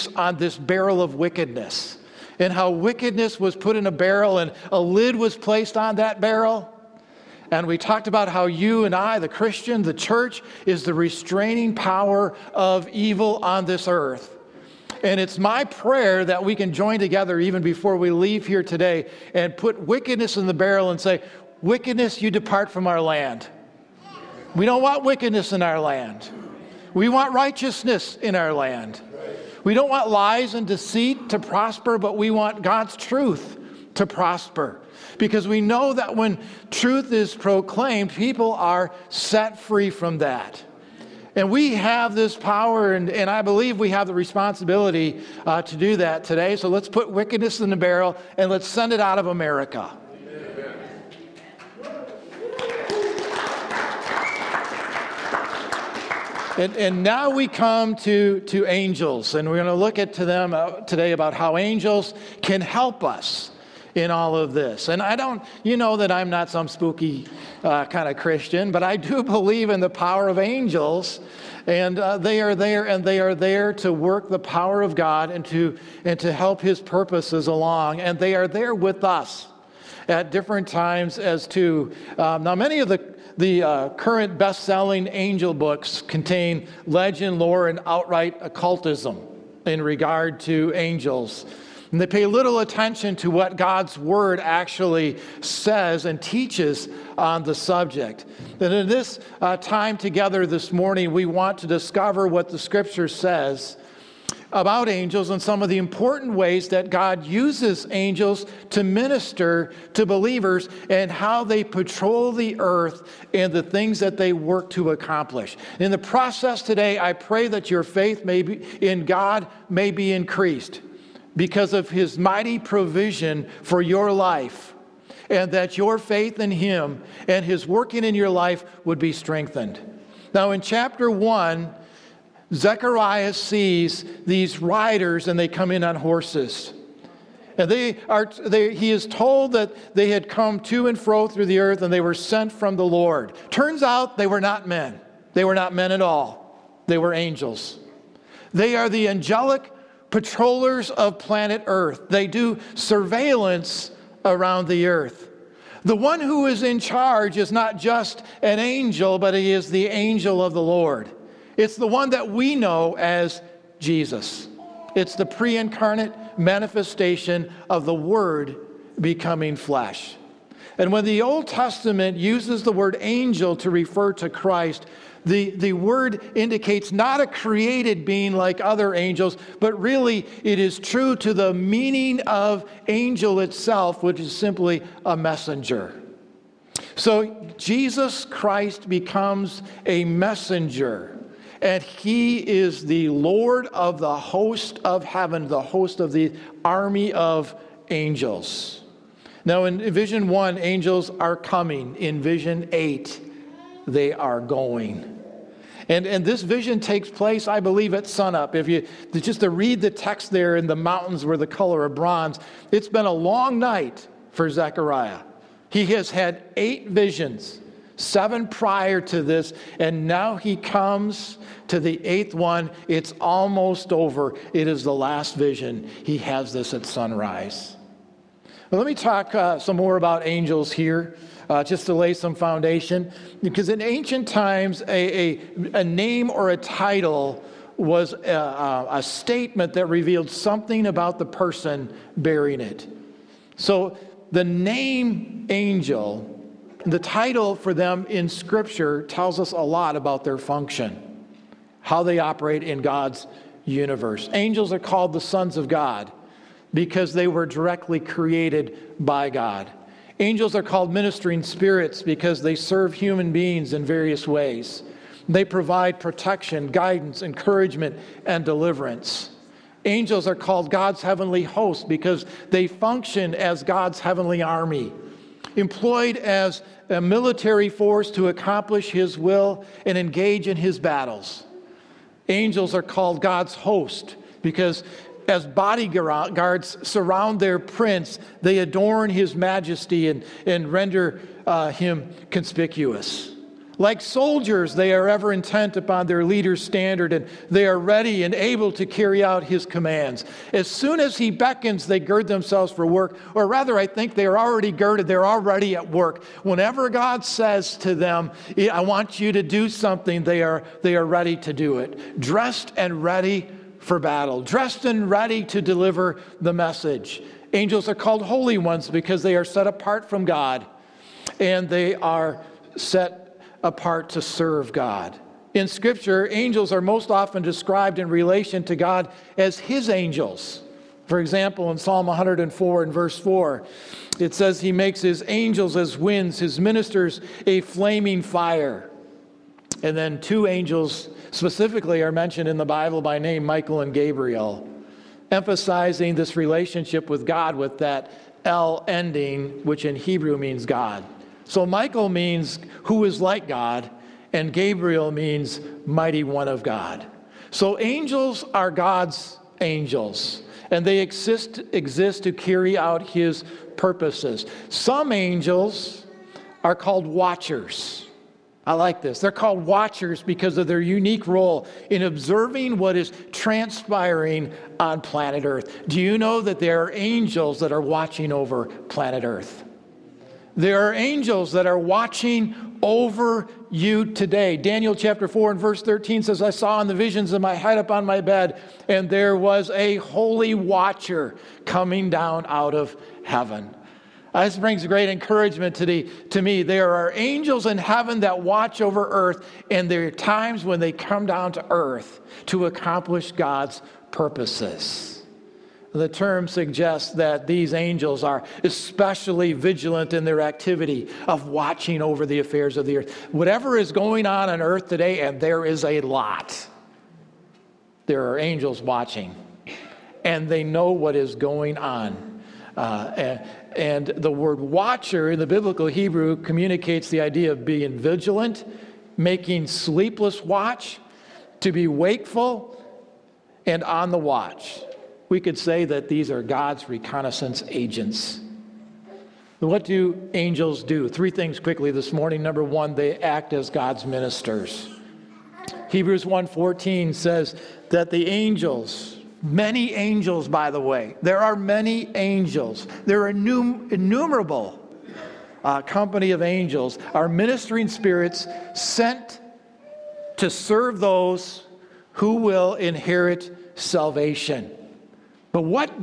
on this barrel of wickedness and how wickedness was put in a barrel and a lid was placed on that barrel. And we talked about how you and I, the Christian, the church, is the restraining power of evil on this earth. And it's my prayer that we can join together even before we leave here today and put wickedness in the barrel and say, wickedness, you depart from our land. We don't want wickedness in our land. We want righteousness in our land. We don't want lies and deceit to prosper, but we want God's truth to prosper. Because we know that when truth is proclaimed, people are set free from that. And we have this power, and I believe we have the responsibility to do that today. So let's put wickedness in the barrel and let's send it out of America. And now we come to angels, and we're going to look at to them today about how angels can help us in all of this. And you know that I'm not some spooky kind of Christian, but I do believe in the power of angels, and they are there to work the power of God and to help His purposes along, and they are there with us at different times as to now many of the current best-selling angel books contain legend, lore, and outright occultism in regard to angels. And they pay little attention to what God's Word actually says and teaches on the subject. And in this time together this morning, we want to discover what the Scripture says about angels and some of the important ways that God uses angels to minister to believers and how they patrol the earth and the things that they work to accomplish. In the process today, I pray that your faith in God may be increased because of His mighty provision for your life, and that your faith in Him and His working in your life would be strengthened. Now in chapter 1, Zechariah sees these riders, and they come in on horses. And he is told that they had come to and fro through the earth, and they were sent from the Lord. Turns out they were not men. They were not men at all. They were angels. They are the angelic patrollers of planet Earth. They do surveillance around the earth. The one who is in charge is not just an angel, but he is the angel of the Lord. It's the one that we know as Jesus. It's the pre-incarnate manifestation of the Word becoming flesh. And when the Old Testament uses the word angel to refer to Christ, the word indicates not a created being like other angels, but really it is true to the meaning of angel itself, which is simply a messenger. So Jesus Christ becomes a messenger. And He is the Lord of the host of heaven, the host of the army of angels. Now in Vision 1, angels are coming. In Vision 8, they are going. And this vision takes place, I believe, at sunup. If you just to read the text there in the mountains were the color of bronze, it's been a long night for Zechariah. He has had 8 visions. 7 prior to this, and now he comes to the 8th one. It's almost over. It is the last vision. He has this at sunrise. Well, let me talk some more about angels here, just to lay some foundation. Because in ancient times, a name or a title was a statement that revealed something about the person bearing it. So the name angel, the title for them in Scripture, tells us a lot about their function, how they operate in God's universe. Angels are called the sons of God because they were directly created by God. Angels are called ministering spirits because they serve human beings in various ways. They provide protection, guidance, encouragement, and deliverance. Angels are called God's heavenly host because they function as God's heavenly army, employed as a military force to accomplish His will and engage in His battles. Angels are called God's host because as bodyguards surround their prince, they adorn His majesty and render Him conspicuous. Like soldiers, they are ever intent upon their leader's standard, and they are ready and able to carry out his commands. As soon as he beckons, they gird themselves for work, or rather, I think they are already girded, they're already at work. Whenever God says to them, I want you to do something, they are ready to do it. Dressed and ready for battle, dressed and ready to deliver the message. Angels are called holy ones because they are set apart from God, and they are set apart to serve God. In Scripture, angels are most often described in relation to God as his angels. For example, in Psalm 104 and verse 4, it says he makes his angels as winds, his ministers a flaming fire. And then two angels specifically are mentioned in the Bible by name, Michael and Gabriel, emphasizing this relationship with God with that El ending, which in Hebrew means God. So Michael means who is like God, and Gabriel means mighty one of God. So angels are God's angels, and they exist to carry out his purposes. Some angels are called watchers. I like this. They're called watchers because of their unique role in observing what is transpiring on planet Earth. Do you know that there are angels that are watching over planet Earth? There are angels that are watching over you today. Daniel chapter 4 and verse 13 says, I saw in the visions of my head upon my bed, and there was a holy watcher coming down out of heaven. This brings great encouragement to me. There are angels in heaven that watch over earth, and there are times when they come down to earth to accomplish God's purposes. The term suggests that these angels are especially vigilant in their activity of watching over the affairs of the earth. Whatever is going on earth today, and there is a lot, there are angels watching, and they know what is going on. And the word watcher in the biblical Hebrew communicates the idea of being vigilant, making sleepless watch, to be wakeful, and on the watch. We could say that these are God's reconnaissance agents. What do angels do? Three things quickly this morning. Number one, they act as God's ministers. Hebrews 1:14 says that the angels, many angels, by the way, there are many angels. There are innumerable company of angels, are ministering spirits sent to serve those who will inherit salvation. But what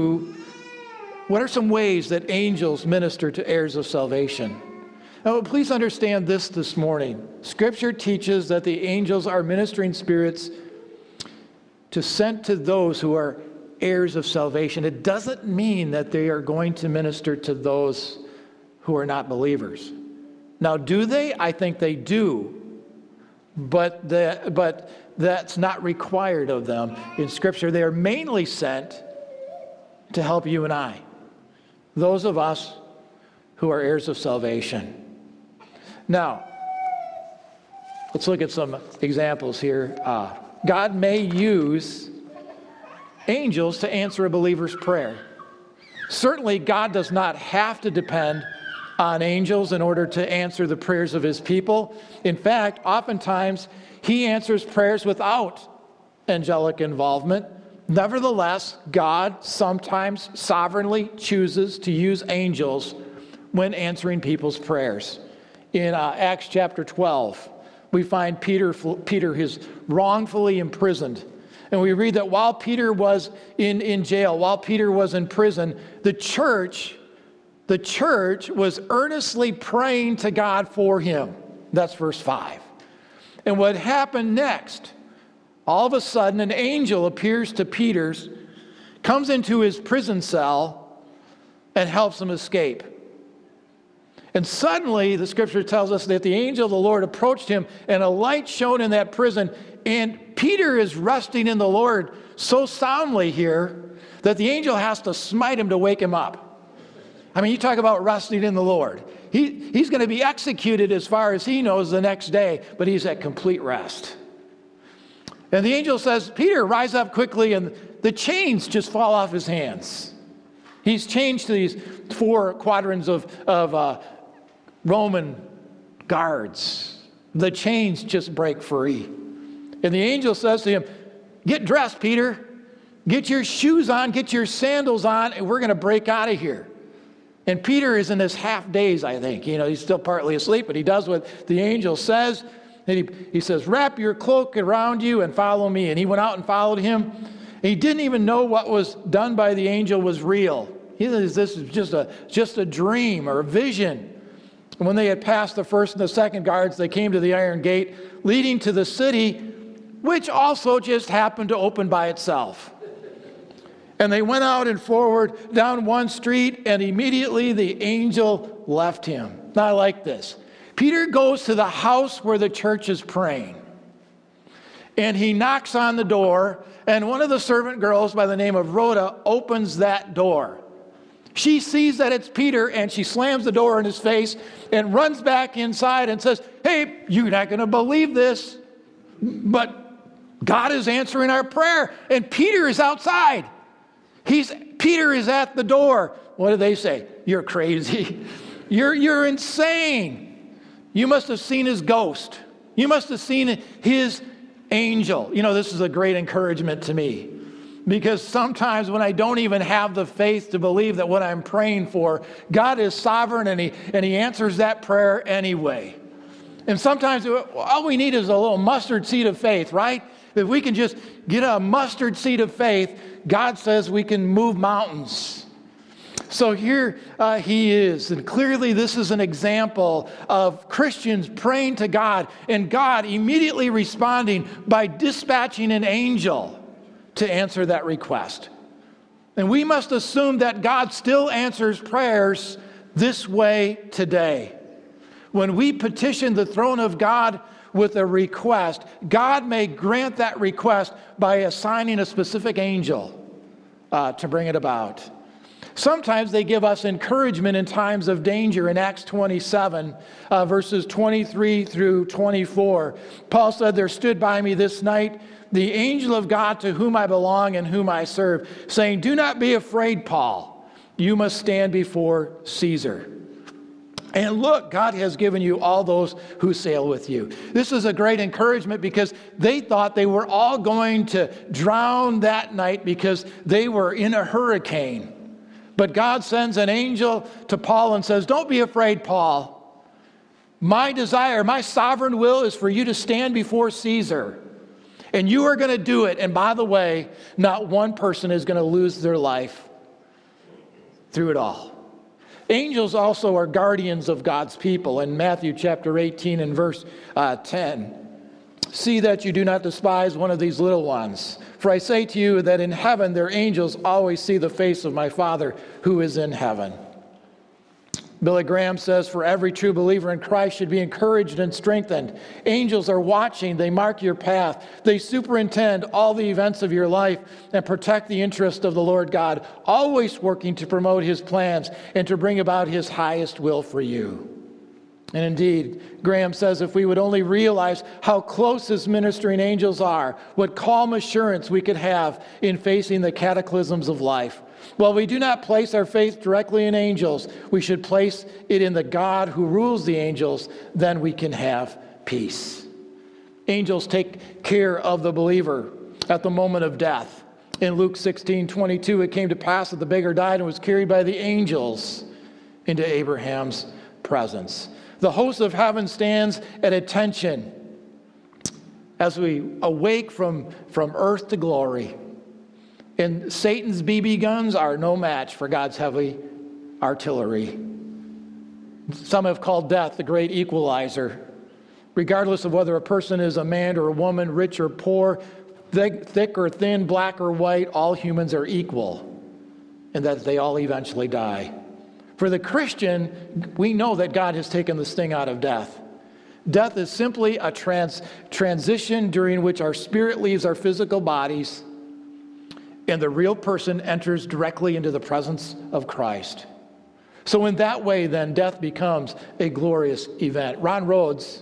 are some ways that angels minister to heirs of salvation? Now, please understand this morning. Scripture teaches that the angels are ministering spirits to send to those who are heirs of salvation. It doesn't mean that they are going to minister to those who are not believers. Now, do they? I think they do. But that's not required of them in Scripture. They are mainly sent to help you and I, those of us who are heirs of salvation. Now, let's look at some examples here. God may use angels to answer a believer's prayer. Certainly, God does not have to depend on angels in order to answer the prayers of his people. In fact, oftentimes, he answers prayers without angelic involvement. Nevertheless, God sometimes sovereignly chooses to use angels when answering people's prayers. In Acts chapter 12, we find Peter is wrongfully imprisoned. And we read that while Peter was in jail, while Peter was in prison, the church was earnestly praying to God for him. That's verse 5. And what happened next? All of a sudden, an angel appears to Peter, comes into his prison cell, and helps him escape. And suddenly, the scripture tells us that the angel of the Lord approached him, and a light shone in that prison. And Peter is resting in the Lord so soundly here that the angel has to smite him to wake him up. I mean, you talk about resting in the Lord. He's going to be executed as far as he knows the next day, but he's at complete rest. And the angel says, Peter, rise up quickly, and the chains just fall off his hands. He's changed to these 4 quadrants of Roman guards. the chains just break free. And the angel says to him, get dressed, Peter. Get your shoes on, get your sandals on, and we're going to break out of here. And Peter is in his half daze, I think. He's still partly asleep, but he does what the angel says. And he says, wrap your cloak around you and follow me. And he went out and followed him. And he didn't even know what was done by the angel was real. He says this is just a dream or a vision. And when they had passed the first and the second guards, they came to the iron gate leading to the city, which also just happened to open by itself. And they went out and forward down one street, and immediately the angel left him. Now I like this. Peter goes to the house where the church is praying. And he knocks on the door, and one of the servant girls by the name of Rhoda opens that door. She sees that it's Peter, and she slams the door in his face and runs back inside and says, hey, you're not going to believe this, but God is answering our prayer. And Peter is outside. Peter is at the door. What do they say? You're crazy. You're insane. You must have seen his ghost. You must have seen his angel. This is a great encouragement to me, because sometimes when I don't even have the faith to believe that what I'm praying for, God is sovereign and he answers that prayer anyway. And sometimes all we need is a little mustard seed of faith, right? If we can just get a mustard seed of faith, God says we can move mountains. So here he is. And clearly this is an example of Christians praying to God and God immediately responding by dispatching an angel to answer that request. And we must assume that God still answers prayers this way today. When we petition the throne of God with a request, God may grant that request by assigning a specific angel to bring it about. Sometimes they give us encouragement in times of danger. In Acts 27, verses 23 through 24, Paul said, there stood by me this night the angel of God to whom I belong and whom I serve, saying, do not be afraid, Paul. You must stand before Caesar. And look, God has given you all those who sail with you. This is a great encouragement because they thought they were all going to drown that night because they were in a hurricane. But God sends an angel to Paul and says, don't be afraid, Paul. My desire, my sovereign will is for you to stand before Caesar. And you are going to do it. And by the way, not one person is going to lose their life through it all. Angels also are guardians of God's people. In Matthew chapter 18 and verse 10, see that you do not despise one of these little ones. For I say to you that in heaven their angels always see the face of my Father who is in heaven. Billy Graham says, for every true believer in Christ should be encouraged and strengthened. Angels are watching. They mark your path. They superintend all the events of your life and protect the interest of the Lord God, always working to promote his plans and to bring about his highest will for you. And indeed, Graham says, if we would only realize how close his ministering angels are, what calm assurance we could have in facing the cataclysms of life. While we do not place our faith directly in angels, we should place it in the God who rules the angels, then we can have peace. Angels take care of the believer at the moment of death. In Luke 16:22, it came to pass that the beggar died and was carried by the angels into Abraham's presence. The host of heaven stands at attention as we awake from earth to glory. And Satan's BB guns are no match for God's heavy artillery. Some have called death the great equalizer. Regardless of whether a person is a man or a woman, rich or poor, thick or thin, black or white, all humans are equal, and that they all eventually die. For the Christian, we know that God has taken the sting out of death. Death is simply a transition during which our spirit leaves our physical bodies and the real person enters directly into the presence of Christ. So in that way, then, death becomes a glorious event. Ron Rhodes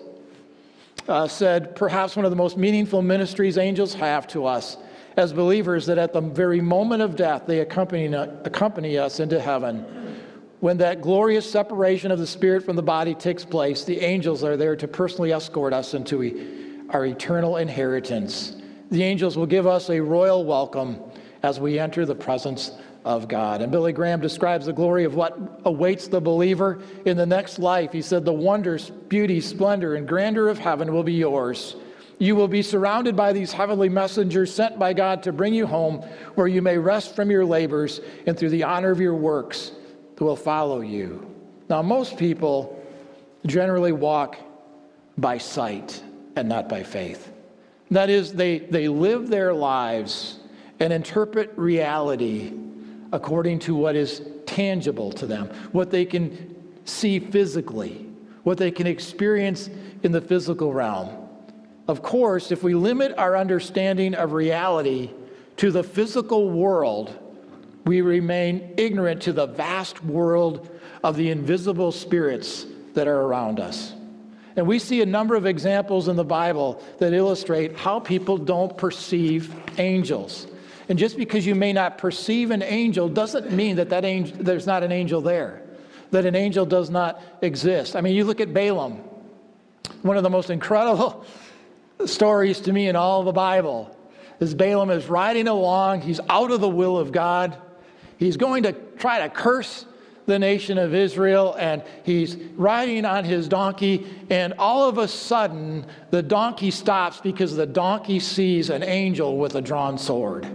said, perhaps one of the most meaningful ministries angels have to us as believers, that at the very moment of death, they accompany us into heaven, when that glorious separation of the spirit from the body takes place, the angels are there to personally escort us into our eternal inheritance. The angels will give us a royal welcome as we enter the presence of God. And Billy Graham describes the glory of what awaits the believer in the next life. He said, the wonders, beauty, splendor, and grandeur of heaven will be yours. You will be surrounded by these heavenly messengers sent by God to bring you home, where you may rest from your labors and through the honor of your works that will follow you. Now, most people generally walk by sight and not by faith. That is, they live their lives and interpret reality according to what is tangible to them, what they can see physically, what they can experience in the physical realm. Of course, if we limit our understanding of reality to the physical world, we remain ignorant to the vast world of the invisible spirits that are around us. And we see a number of examples in the Bible that illustrate how people don't perceive angels. And just because you may not perceive an angel doesn't mean that angel, there's not an angel there, that an angel does not exist. I mean, you look at Balaam, one of the most incredible stories to me in all of the Bible is Balaam is riding along. He's out of the will of God. He's going to try to curse the nation of Israel, and he's riding on his donkey, and all of a sudden the donkey stops because the donkey sees an angel with a drawn sword.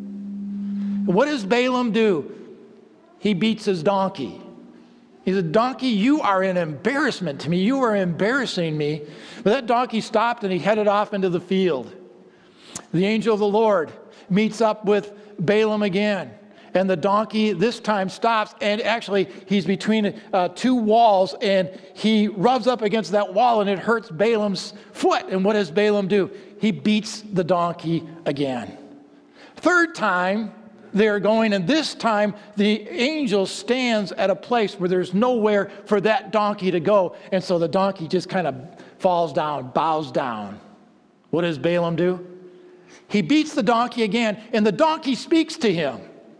What does Balaam do? He beats his donkey. He said, donkey, you are an embarrassment to me. You are embarrassing me. But that donkey stopped and he headed off into the field. The angel of the Lord meets up with Balaam again. And the donkey this time stops, and actually he's between two walls, and he rubs up against that wall, and it hurts Balaam's foot. And what does Balaam do? He beats the donkey again. Third time, they're going, and this time the angel stands at a place where there's nowhere for that donkey to go. And so the donkey just kind of falls down, bows down. What does Balaam do? He beats the donkey again, and the donkey speaks to him.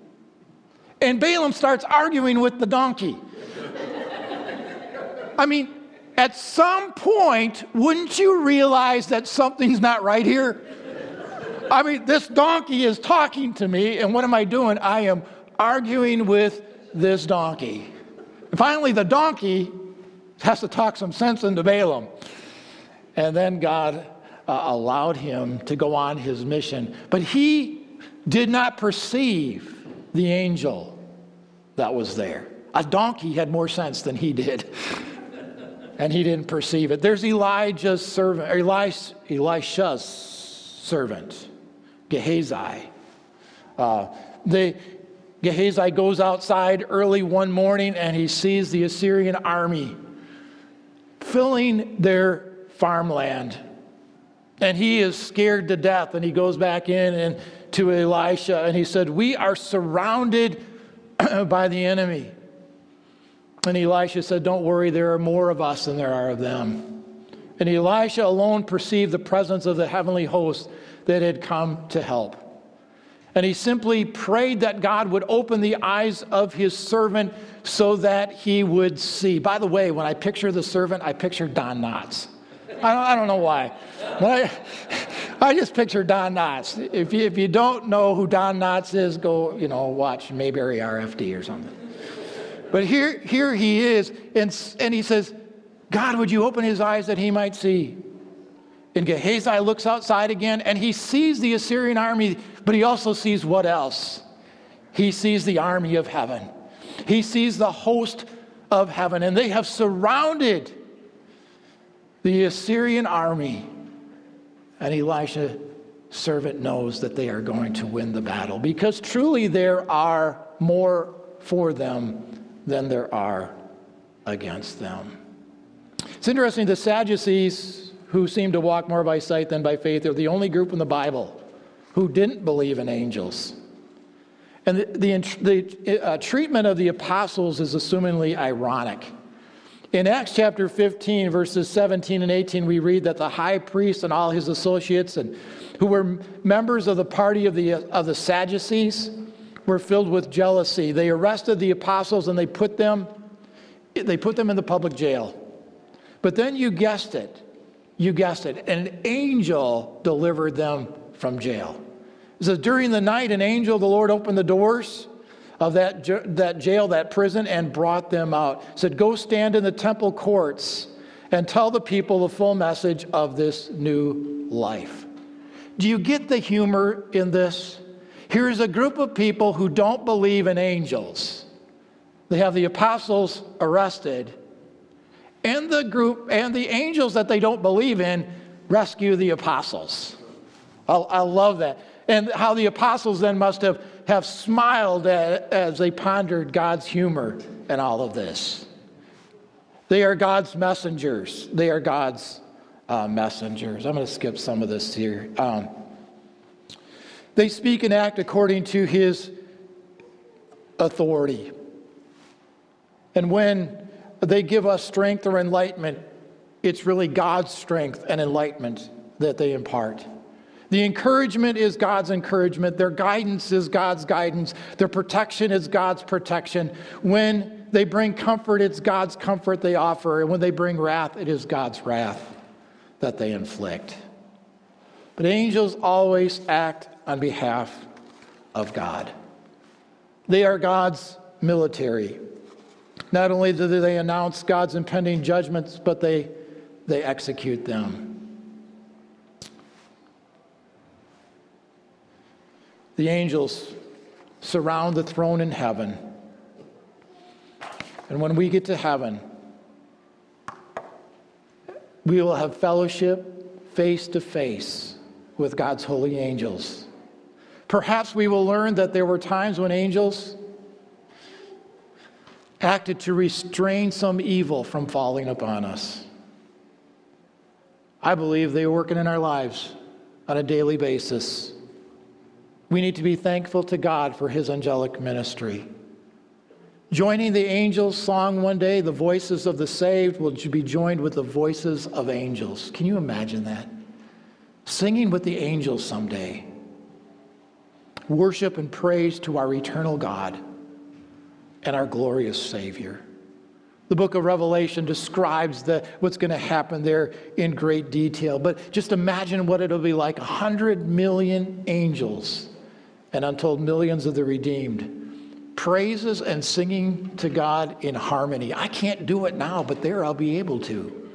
And Balaam starts arguing with the donkey. I mean, at some point, wouldn't you realize that something's not right here? I mean, this donkey is talking to me, and what am I doing? I am arguing with this donkey. And finally, the donkey has to talk some sense into Balaam. And then God allowed him to go on his mission. But he did not perceive the angel that was there. A donkey had more sense than he did. And he didn't perceive it. There's Elisha's servant, Gehazi. Gehazi goes outside early one morning and he sees the Assyrian army filling their farmland. And he is scared to death, and he goes back in and to Elisha, and he said, we are surrounded by the enemy. And Elisha said, don't worry, there are more of us than there are of them. And Elisha alone perceived the presence of the heavenly host that had come to help. And he simply prayed that God would open the eyes of his servant so that he would see. By the way, when I picture the servant, I picture Don Knotts. I don't know why. I just picture Don Knotts. If you don't know who Don Knotts is, go watch Mayberry RFD or something. But here he is, and he says, God, would you open his eyes that he might see? And Gehazi looks outside again, and he sees the Assyrian army, but he also sees what else? He sees the army of heaven. He sees the host of heaven, and they have surrounded the Assyrian army. And Elisha's servant knows that they are going to win the battle, because truly there are more for them than there are against them. It's interesting, the Sadducees, who seem to walk more by sight than by faith, are the only group in the Bible who didn't believe in angels. And the treatment of the apostles is assumingly ironic. In Acts chapter 15, verses 17 and 18, we read that the high priest and all his associates, and who were members of the party of the Sadducees, were filled with jealousy. They arrested the apostles and they put them They put them in the public jail. But then you guessed it, an angel delivered them from jail. It says, during the night, an angel of the Lord opened the doors of that jail, that prison, and brought them out. It said, go stand in the temple courts and tell the people the full message of this new life. Do you get the humor in this? Here's a group of people who don't believe in angels. They have the apostles arrested, and the angels that they don't believe in rescue the apostles. I love that. And how the apostles then must have smiled as they pondered God's humor in all of this. They are God's messengers. They are God's messengers. I'm going to skip some of this here. They speak and act according to his authority. And when they give us strength or enlightenment, it's really God's strength and enlightenment that they impart. The encouragement is God's encouragement. Their guidance is God's guidance. Their protection is God's protection. When they bring comfort, it's God's comfort they offer. And when they bring wrath, it is God's wrath that they inflict. But angels always act on behalf of God. They are God's military. Not only do they announce God's impending judgments, but they execute them. The angels surround the throne in heaven. And when we get to heaven, we will have fellowship face to face with God's holy angels. Perhaps we will learn that there were times when angels acted to restrain some evil from falling upon us. I believe they are working in our lives on a daily basis. We need to be thankful to God for his angelic ministry. Joining the angels' song one day, the voices of the saved will be joined with the voices of angels. Can you imagine that? Singing with the angels someday. Worship and praise to our eternal God and our glorious Savior. The book of Revelation describes what's going to happen there in great detail. But just imagine what it'll be like. 100 million angels and untold millions of the redeemed. Praises and singing to God in harmony. I can't do it now, but there I'll be able to.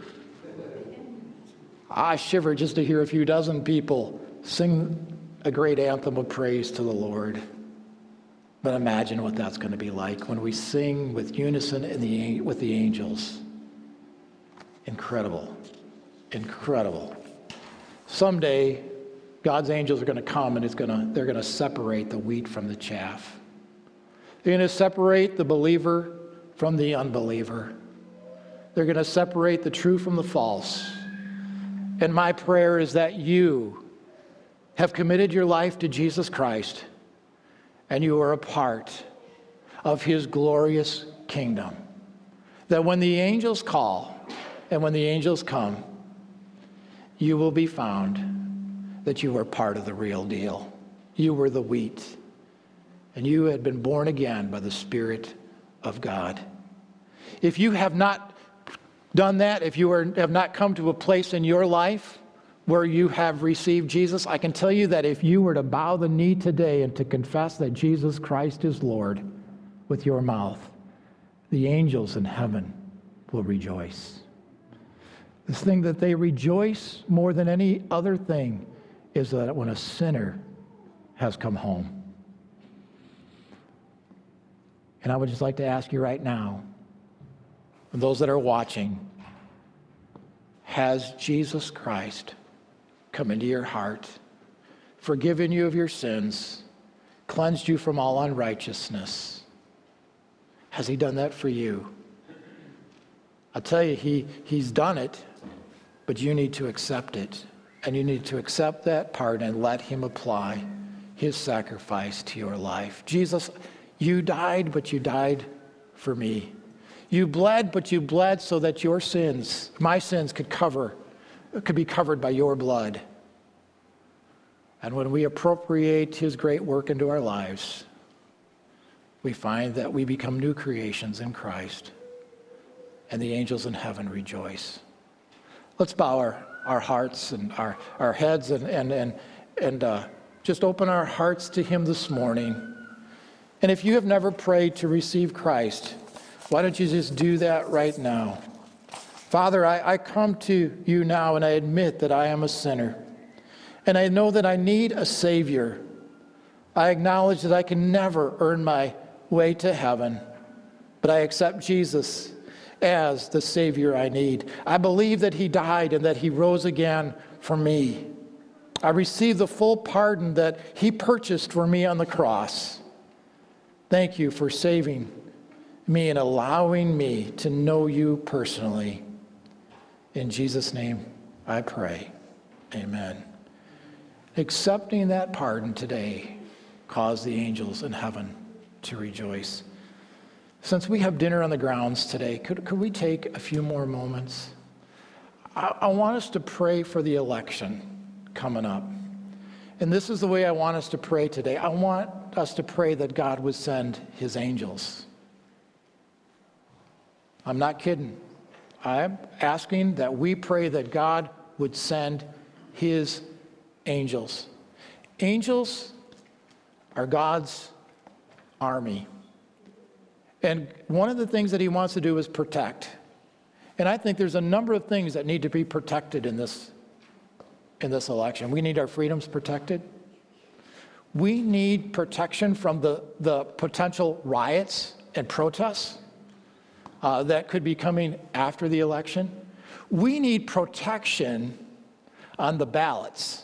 I shiver just to hear a few dozen people sing a great anthem of praise to the Lord. But imagine what that's going to be like when we sing with unison with the angels. Incredible. Incredible. Someday, God's angels are going to come and they're going to separate the wheat from the chaff. They're going to separate the believer from the unbeliever. They're going to separate the true from the false. And my prayer is that you have committed your life to Jesus Christ and you are a part of his glorious kingdom. That when the angels call and when the angels come, you will be found that you were part of the real deal. You were the wheat, and you had been born again by the Spirit of God. If you have not done that, if you have not come to a place in your life where you have received Jesus, I can tell you that if you were to bow the knee today and to confess that Jesus Christ is Lord with your mouth, the angels in heaven will rejoice. This thing that they rejoice more than any other thing is that when a sinner has come home. And I would just like to ask you right now, and those that are watching, has Jesus Christ come into your heart, forgiven you of your sins, cleansed you from all unrighteousness? Has he done that for you? I'll tell you, he's done it, but you need to accept it. And you need to accept that part and let him apply his sacrifice to your life. Jesus, you died, but you died for me. You bled, but you bled so that your sins, my sins, could be covered by your blood. And when we appropriate his great work into our lives, we find that we become new creations in Christ. and the angels in heaven rejoice. Let's bow our hearts and our heads and just open our hearts to him this morning. And if you have never prayed to receive Christ, why don't you just do that right now? Father, I come to you now and I admit that I am a sinner. And I know that I need a Savior. I acknowledge that I can never earn my way to heaven, but I accept Jesus as the Savior I need. I believe that he died and that he rose again for me. I receive the full pardon that he purchased for me on the cross. Thank you for saving me and allowing me to know you personally. In Jesus' name, I pray. Amen. Accepting that pardon today caused the angels in heaven to rejoice. Since we have dinner on the grounds today, could we take a few more moments? I want us to pray for the election coming up. And this is the way I want us to pray today. I want us to pray that God would send his angels. I'm not kidding. I'm asking that we pray that God would send his angels. Angels are God's army. And one of the things that he wants to do is protect. And I think there's a number of things that need to be protected in this election. We need our freedoms protected. We need protection from the potential riots and protests that could be coming after the election. We need protection on the ballots,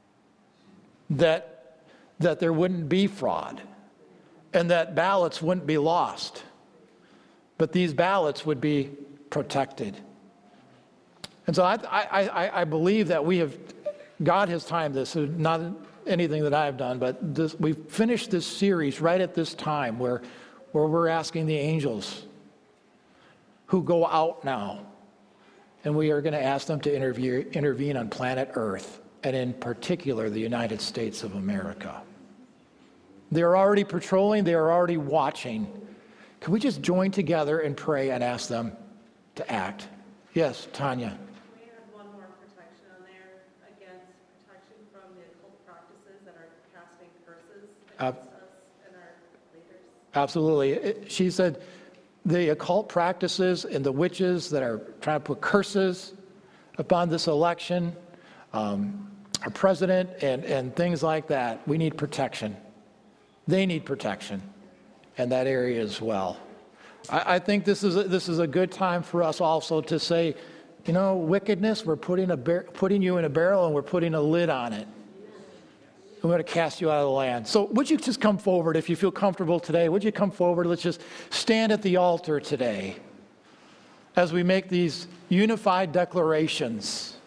that there wouldn't be fraud and that ballots wouldn't be lost, but these ballots would be protected. And so I believe that God has timed this, not anything that I've done, but we've finished this series right at this time where we're asking the angels who go out now, and we are going to ask them to intervene on planet Earth, and in particular the United States of America. They're already patrolling, they are already watching. Can we just join together and pray and ask them to act? Yes, Tanya. We have one more protection on there against protection from the occult practices that are casting curses against us and our leaders. Absolutely. She said the occult practices and the witches that are trying to put curses upon this election, our president and things like that, we need protection. They need protection in that area as well. I think this is a good time for us also to say, wickedness, we're putting you in a barrel and we're putting a lid on it. We're going to cast you out of the land. So would you just come forward if you feel comfortable today? Would you come forward? Let's just stand at the altar today as we make these unified declarations.